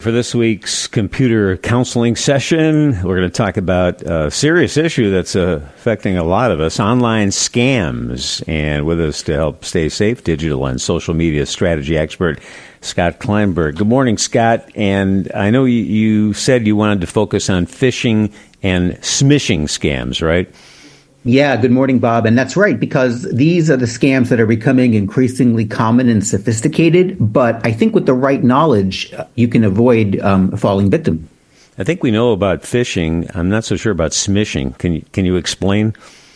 For this week's computer counseling session, we're going to talk about a serious issue that's affecting a lot of us, online scams. And with us to help stay safe, digital and social media strategy expert, Scott Kleinberg. Good morning, Scott. And I know you said you wanted to focus on phishing and smishing scams, right? Yeah, good morning, Bob. And that's right, because these are the scams that are becoming increasingly common and sophisticated. But I think with the right knowledge, you can avoid falling victim. I think we know about phishing. I'm not so sure about smishing. Can you explain?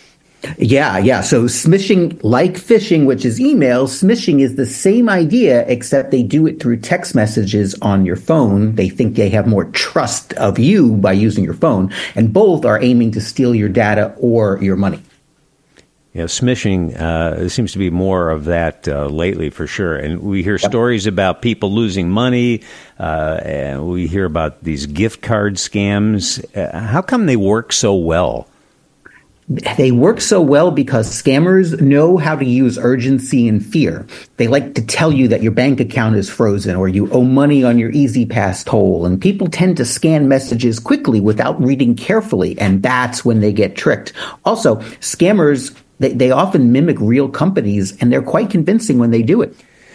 Yeah. So smishing, like phishing, which is email, smishing is the same idea, except they do it through text messages on your phone. They think they have more trust of you by using your phone, and both are aiming to steal your data or your money. Yeah, smishing, there seems to be more of that lately for sure. And we hear stories about people losing money, and we hear about these gift card scams. How come they work so well? They work so well because scammers know how to use urgency and fear. They like to tell you that your bank account is frozen or you owe money on your E-ZPass toll. And people tend to scan messages quickly without reading carefully. And that's when they get tricked. Also, scammers, they often mimic real companies, and they're quite convincing when they do it.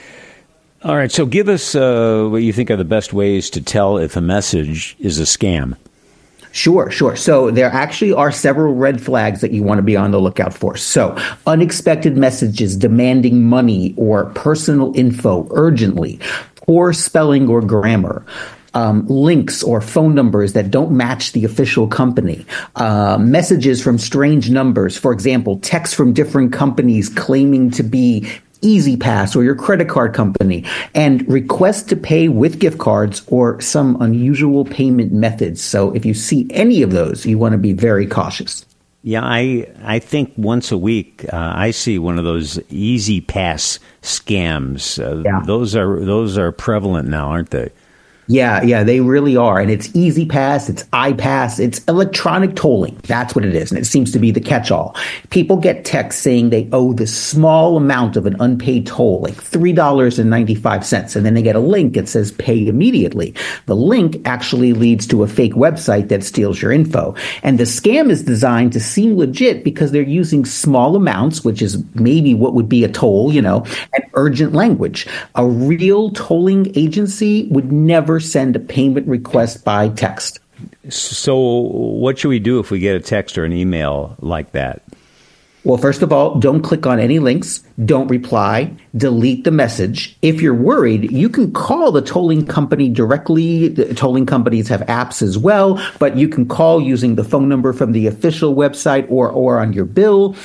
All right. So give us what you think are the best ways to tell if a message is a scam. Sure. So there actually are several red flags that you want to be on the lookout for. So unexpected messages demanding money or personal info urgently, poor spelling or grammar, links or phone numbers that don't match the official company, messages from strange numbers, for example, texts from different companies claiming to be E-ZPass or your credit card company, and requests to pay with gift cards or some unusual payment methods. So if you see any of those, you want to be very cautious. Yeah, I think once a week I see one of those E-ZPass scams. Those are prevalent now, aren't they? Yeah, they really are. And it's E-ZPass, it's iPass, it's electronic tolling. That's what it is. And it seems to be the catch-all. People get texts saying they owe this small amount of an unpaid toll, like $3.95. And then they get a link that says pay immediately. The link actually leads to a fake website that steals your info. And the scam is designed to seem legit because they're using small amounts, which is maybe what would be a toll, and urgent language. A real tolling agency would never send a payment request by text. So what should we do if we get a text or an email like that? Well, first of all, don't click on any links. Don't reply. Delete the message. If you're worried, you can call the tolling company directly. The tolling companies have apps as well, but you can call using the phone number from the official website or on your bill.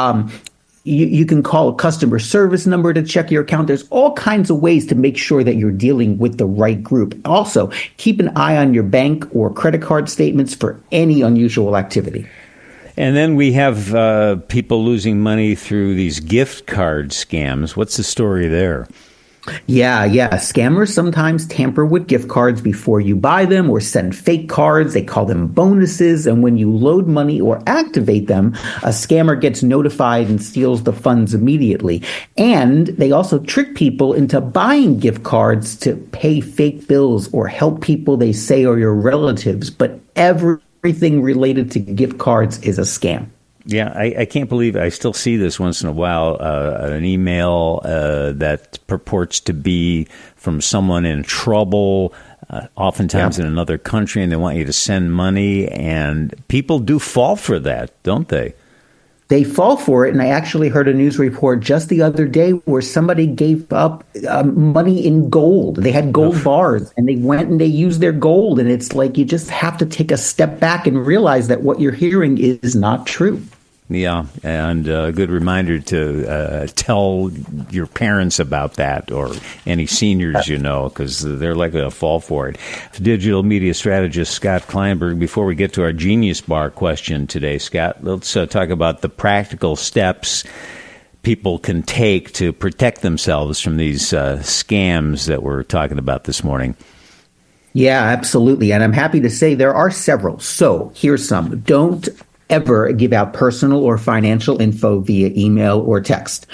You can call a customer service number to check your account. There's all kinds of ways to make sure that you're dealing with the right group. Also, keep an eye on your bank or credit card statements for any unusual activity. And then we have people losing money through these gift card scams. What's the story there? Yeah. Scammers sometimes tamper with gift cards before you buy them or send fake cards. They call them bonuses. And when you load money or activate them, a scammer gets notified and steals the funds immediately. And they also trick people into buying gift cards to pay fake bills or help people they say are your relatives. But everything related to gift cards is a scam. Yeah, I can't believe I still see this once in a while, an email that purports to be from someone in trouble, oftentimes in another country, and they want you to send money. And people do fall for that, don't they? They fall for it. And I actually heard a news report just the other day where somebody gave up money in gold. They had gold bars and they went and they used their gold. And it's like you just have to take a step back and realize that what you're hearing is not true. Yeah, and a good reminder to tell your parents about that or any seniors because they're likely to fall for it. Digital media strategist Scott Kleinberg. Before we get to our Genius Bar question today, Scott, let's talk about the practical steps people can take to protect themselves from these scams that we're talking about this morning. Yeah, absolutely. And I'm happy to say there are several. So here's some. Don't ever give out personal or financial info via email or text.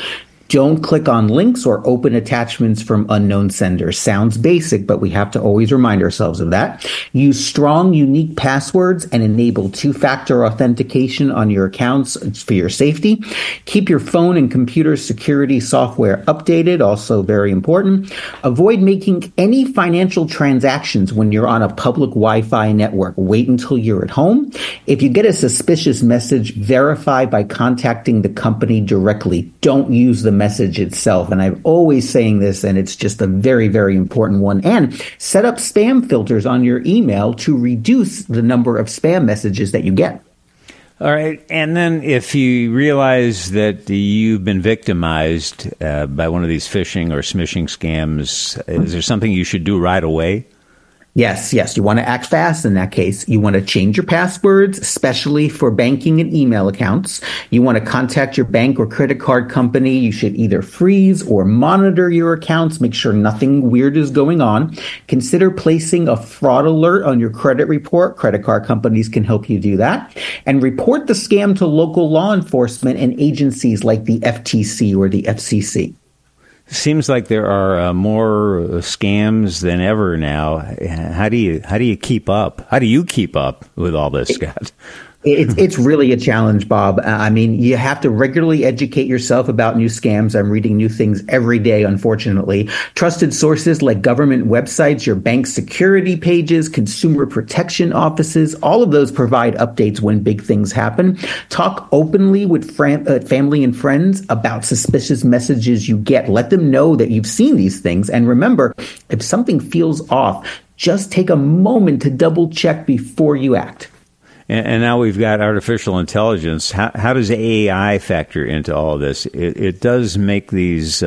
Don't click on links or open attachments from unknown senders. Sounds basic, but we have to always remind ourselves of that. Use strong, unique passwords and enable two-factor authentication on your accounts for your safety. Keep your phone and computer security software updated, also very important. Avoid making any financial transactions when you're on a public Wi-Fi network. Wait until you're at home. If you get a suspicious message, verify by contacting the company directly. Don't use the message itself. And I'm always saying this, and it's just a very, very important one. And set up spam filters on your email to reduce the number of spam messages that you get. All right. And then if you realize that you've been victimized by one of these phishing or smishing scams, is there something you should do right away? Yes. You want to act fast in that case. You want to change your passwords, especially for banking and email accounts. You want to contact your bank or credit card company. You should either freeze or monitor your accounts. Make sure nothing weird is going on. Consider placing a fraud alert on your credit report. Credit card companies can help you do that. And report the scam to local law enforcement and agencies like the FTC or the FCC. Seems like there are more scams than ever now. How do you keep up? How do you keep up with all this, Scott? It's really a challenge, Bob. I mean, you have to regularly educate yourself about new scams. I'm reading new things every day, unfortunately. Trusted sources like government websites, your bank security pages, consumer protection offices, all of those provide updates when big things happen. Talk openly with family and friends about suspicious messages you get. Let them know that you've seen these things. And remember, if something feels off, just take a moment to double check before you act. And now we've got artificial intelligence. How does AI factor into all of this? It does make these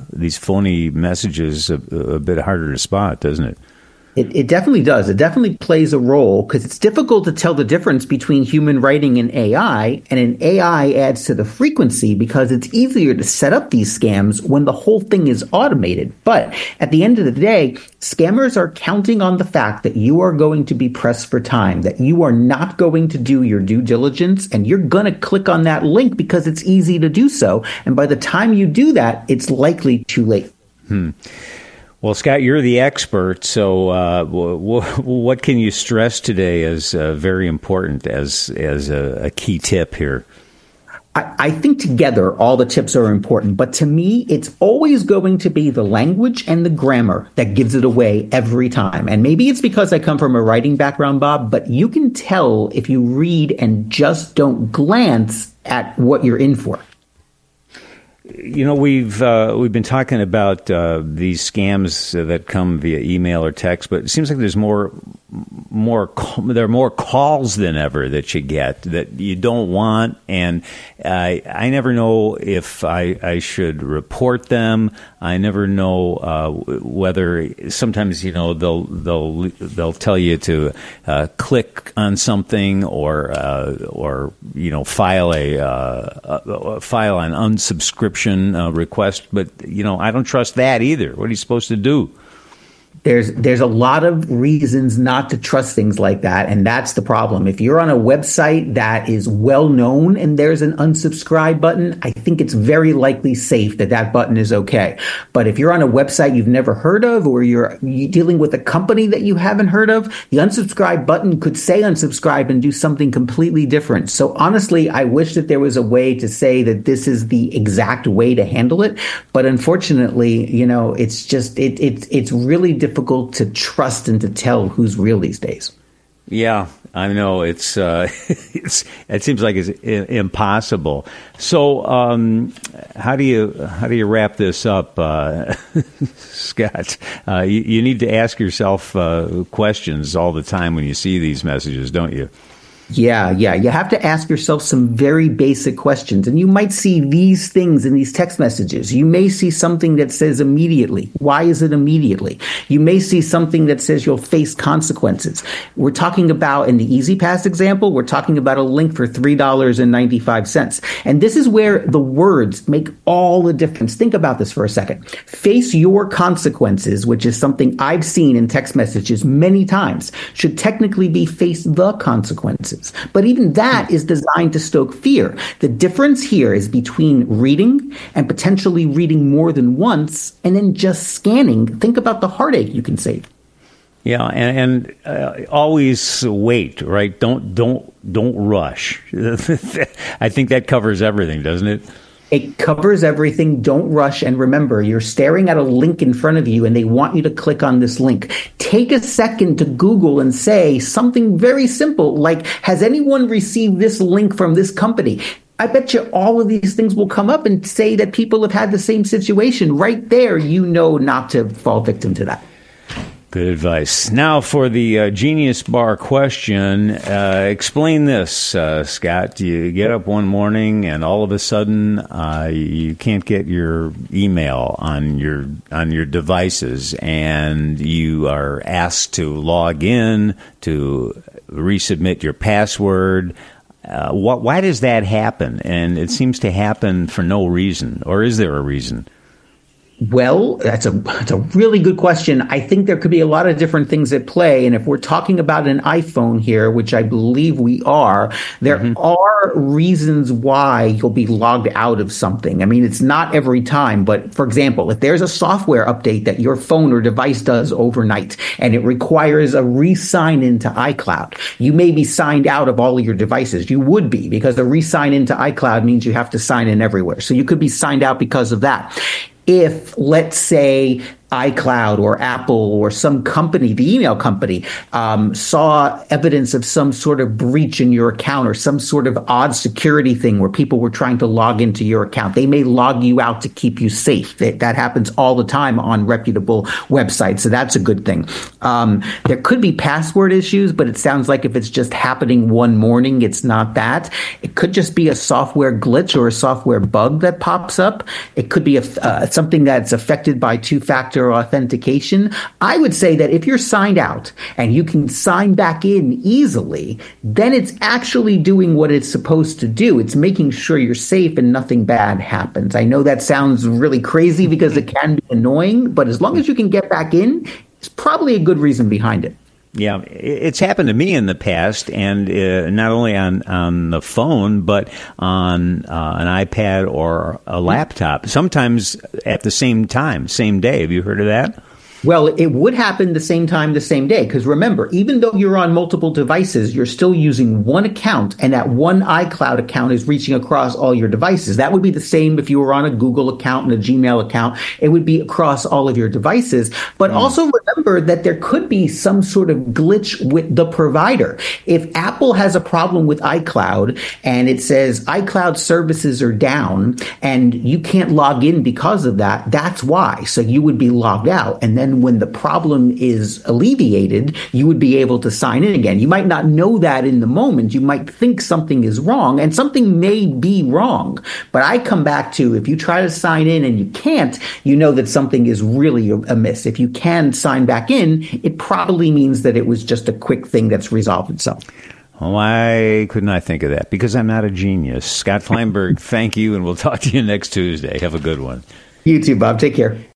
phony messages a bit harder to spot, doesn't it? It definitely does. It definitely plays a role because it's difficult to tell the difference between human writing and AI. And an AI adds to the frequency because it's easier to set up these scams when the whole thing is automated. But at the end of the day, scammers are counting on the fact that you are going to be pressed for time, that you are not going to do your due diligence, and you're going to click on that link because it's easy to do so. And by the time you do that, it's likely too late. Well, Scott, you're the expert, so what can you stress today as very important as a key tip here? I think together all the tips are important, but to me, it's always going to be the language and the grammar that gives it away every time. And maybe it's because I come from a writing background, Bob, but you can tell if you read and just don't glance at what you're in for. You know, we've been talking about these scams that come via email or text, but it seems like there's there are more calls than ever that you get that you don't want, and I never know if I should report them. I never know whether sometimes they'll tell you to click on something or file an unsubscription request, but I don't trust that either. What are you supposed to do? There's a lot of reasons not to trust things like that, and that's the problem. If you're on a website that is well known and there's an unsubscribe button, I think it's very likely safe that button is okay. But if you're on a website you've never heard of, or you're dealing with a company that you haven't heard of, the unsubscribe button could say unsubscribe and do something completely different. So honestly, I wish that there was a way to say that this is the exact way to handle it. But unfortunately, it's just, it's really difficult to trust and to tell who's real these days. Yeah, I know it seems like it's impossible. So, how do you wrap this up, Scott? You need to ask yourself questions all the time when you see these messages, don't you? Yeah. You have to ask yourself some very basic questions. And you might see these things in these text messages. You may see something that says immediately. Why is it immediately? You may see something that says you'll face consequences. We're talking about, in the E-ZPass example, we're talking about a link for $3.95. And this is where the words make all the difference. Think about this for a second. Face your consequences, which is something I've seen in text messages many times, should technically be face the consequences. devices. But even that is designed to stoke fear. The difference here is between reading and potentially reading more than once and then just scanning. Think about the heartache you can save. Yeah, and always wait, right? Don't rush. I think that covers everything, doesn't it? It covers everything. Don't rush. And remember, you're staring at a link in front of you and they want you to click on this link. Take a second to Google and say something very simple like, has anyone received this link from this company? I bet you all of these things will come up and say that people have had the same situation. Right there, you know not to fall victim to that. Good advice. Now for the Genius Bar question. Explain this, Scott. You get up one morning and all of a sudden you can't get your email on your devices, and you are asked to log in to resubmit your password. Why does that happen? And it seems to happen for no reason. Or is there a reason? Well, that's a really good question. I think there could be a lot of different things at play. And if we're talking about an iPhone here, which I believe we are, there are reasons why you'll be logged out of something. I mean, it's not every time. But for example, if there's a software update that your phone or device does overnight and it requires a re-sign into iCloud, you may be signed out of all of your devices. You would be, because a re-sign into iCloud means you have to sign in everywhere. So you could be signed out because of that. If, let's say, iCloud or Apple or some company, the email company, saw evidence of some sort of breach in your account or some sort of odd security thing where people were trying to log into your account, they may log you out to keep you safe. That happens all the time on reputable websites, so that's a good thing. There could be password issues, but it sounds like if it's just happening one morning, it's not that. It could just be a software glitch or a software bug that pops up. It could be something that's affected by two-factor authentication. I would say that if you're signed out and you can sign back in easily, then it's actually doing what it's supposed to do. It's making sure you're safe and nothing bad happens. I know that sounds really crazy because it can be annoying, but as long as you can get back in, it's probably a good reason behind it. Yeah, it's happened to me in the past, and not only on the phone, but on an iPad or a laptop, sometimes at the same time, same day. Have you heard of that? Well, it would happen the same time, the same day. Because remember, even though you're on multiple devices, you're still using one account, and that one iCloud account is reaching across all your devices. That would be the same if you were on a Google account and a Gmail account. It would be across all of your devices. But also remember that there could be some sort of glitch with the provider. If Apple has a problem with iCloud and it says iCloud services are down and you can't log in because of that, that's why. So you would be logged out. And then when the problem is alleviated, you would be able to sign in again. You might not know that in the moment. You might think something is wrong, and something may be wrong. But I come back to, if you try to sign in and you can't, you know that something is really amiss. If you can sign back in, it probably means that it was just a quick thing that's resolved itself. Why couldn't I think of that? Because I'm not a genius. Scott Feinberg, thank you, and we'll talk to you next Tuesday. Have a good one. You too, Bob. Take care.